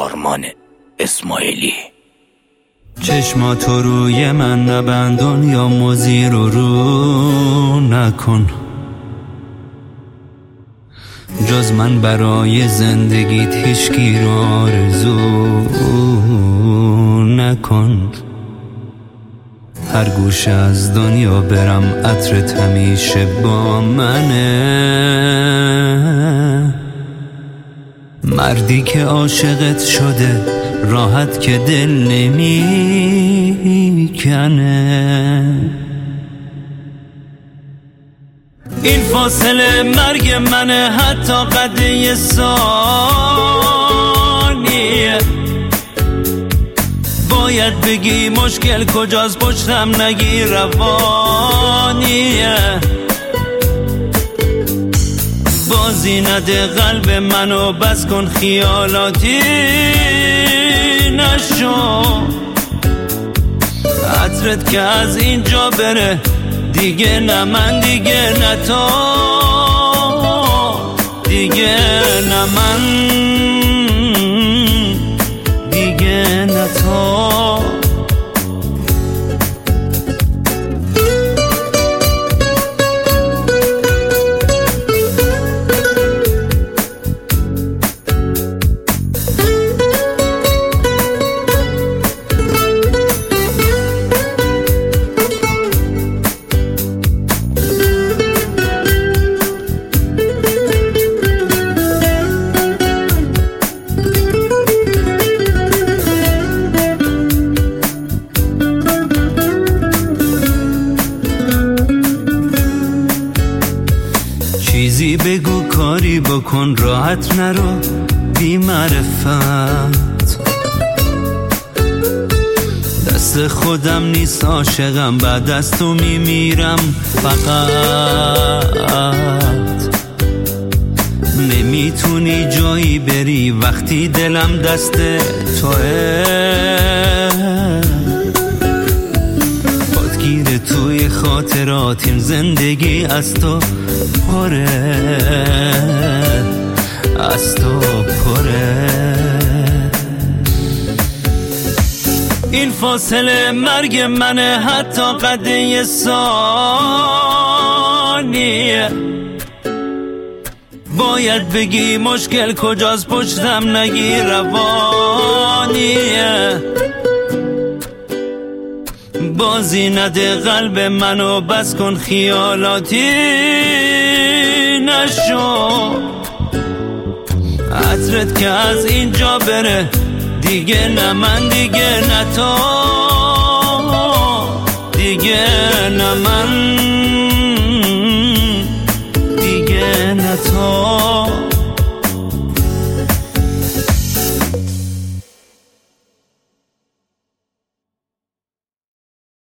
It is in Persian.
آرمان اسماعیلی. چشماتو روی من نبند، دنیا موزی رو نکن. جز من برای زندگیت هیچکی رو آرزو نکن. هر گوشه از دنیا برم عطرت همیشه با منه. مردی که عاشقت شده راحت که دل نمیکنه. این فاصله مرگ منه، حتی قد ثانیه. باید بگی مشکل کجاست، پشتم نگی روانیه. بازی نده قلب منو، بس کن خیالاتی نشو. عطرت که از اینجا بره، دیگه نه من دیگه نه تو، دیگه نه من دیگه نه تو. چیزی بگو کاری بکن، راحت نرو بی معرفت. دست خودم نیست عاشقم، بعد از تو میمیرم فقط. نمیتونی جایی بری وقتی دلم دست توه. خودگیر توی خاطراتیم، زندگی از تو پره، از تو پره. این فاصله مرگ منه، حتی قد ثانیه. باید بگی مشکل کجاست، پشتم نگی روانیه. بازی نده قلب منو، بس کن خیالاتی نشو. عطرت که از اینجا بره، دیگه نه من دیگه نه تو، دیگه نه من دیگه نه تو.